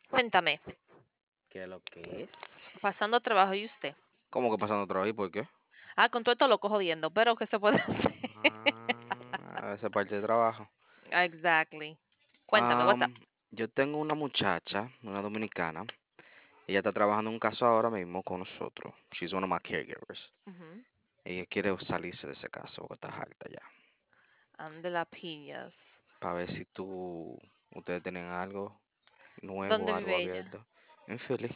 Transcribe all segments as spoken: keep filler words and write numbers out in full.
Cuéntame, ¿Qué es lo que es? pasando trabajo y usted. ¿Cómo que pasando otra vez? ¿Por qué? Ah, con todo esto loco jodiendo, pero ¿qué se puede hacer? Ah, esa parte de trabajo. Exactly. Cuéntame, what's up? Am, yo tengo una muchacha, una dominicana. Ella está trabajando en un caso ahora mismo con nosotros. She's one of my caregivers. Ujú. Ella quiere salirse de ese caso porque está harta ya. Ande las piñas. Para ver si tú, ustedes tienen algo nuevo, ¿Dónde algo vive ella? abierto. En Philly.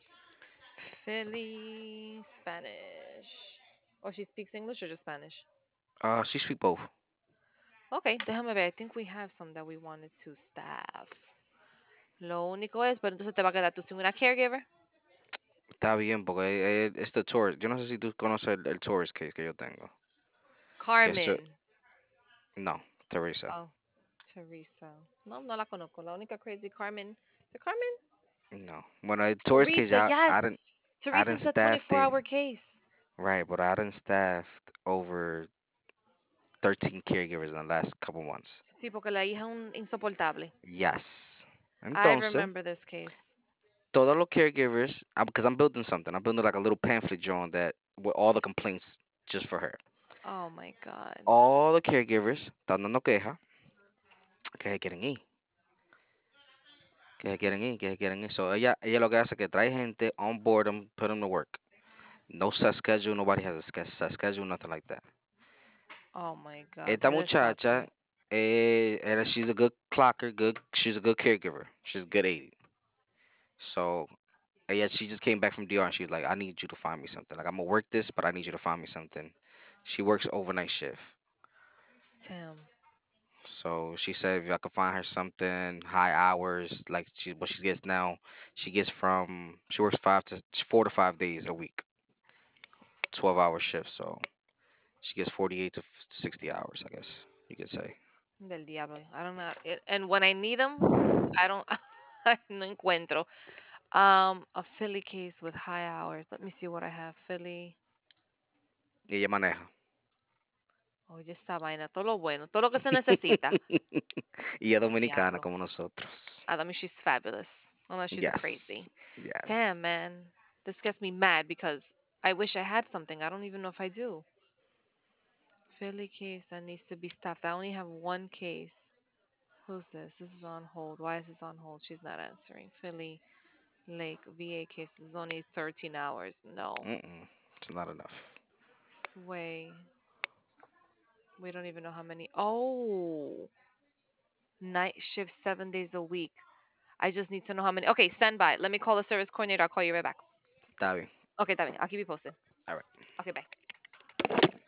Philly, Spanish. Or she speaks English or just Spanish? Ah, she speak both. Okay, déjame ver. I think we have some that we wanted to staff. Lo único es, pero entonces te va a quedar tú sin una caregiver. Está bien porque es, es the tourist. Yo no sé si tú conoces el, el tourist case que yo tengo. Que eso, Carmen. no, Teresa. Oh, Teresa. No, no la conozco. La única crazy Carmen. ¿De Carmen? No. Bueno, el tourist case Teresa, ya I didn't yes. I didn't Teresa's a staffed twenty-four it. hour case. Right, but I didn't staffed over thirteen caregivers in the last couple months. Sí, porque la hija es un insoportable. Yes. I Entonces, remember this case. todos los caregivers, because I'm building something. I'm building like a little pamphlet drawing that with all the complaints just for her. Oh my God. All the caregivers están dando queja que se quieren ir, que se quieren ir, que se quieren ir. So ella, ella lo que hace es que trae gente on board them, put them to work. No set schedule, nobody has a sch- set schedule, nothing like that. Oh my God. Esta That is not muchacha, good. eh, era- she's a good clocker, good. She's a good caregiver. She's a good aide. So, ella, she just came back from D R and she's like, I need you to find me something. Like, I'm gonna work this, but I need you to find me something. She works overnight shift. Damn. So she said if I could find her something high hours, like she what she gets now, she gets from she works five to four to five days a week, twelve hour shifts. So she gets forty eight to f- sixty hours, I guess you could say. Del diablo. I don't know. It, and when I need them, I don't. I no encuentro. Um, a Philly case with high hours. Let me see what I have. Philly. Y ella maneja. Oye, esta vaina, todo lo bueno, todo lo que se necesita. Y es dominicana Diablo. como nosotros. I mean, she's fabulous. Unless she's a Yes, crazy. yes. Damn, man. This gets me mad because I wish I had something. I don't even know if I do. Philly case that needs to be staffed. I only have one case. Who's this? This is on hold. Why is this on hold? She's not answering. Philly Lake V A case is only thirteen hours. No Mm-mm, it's not enough. way. We don't even know how many. Oh, night shift seven days a week. I just need to know how many. Okay, stand by. Let me call the service coordinator. I'll call you right back. Está bien. Okay, está bien. I'll keep you posted. All right. Okay, bye.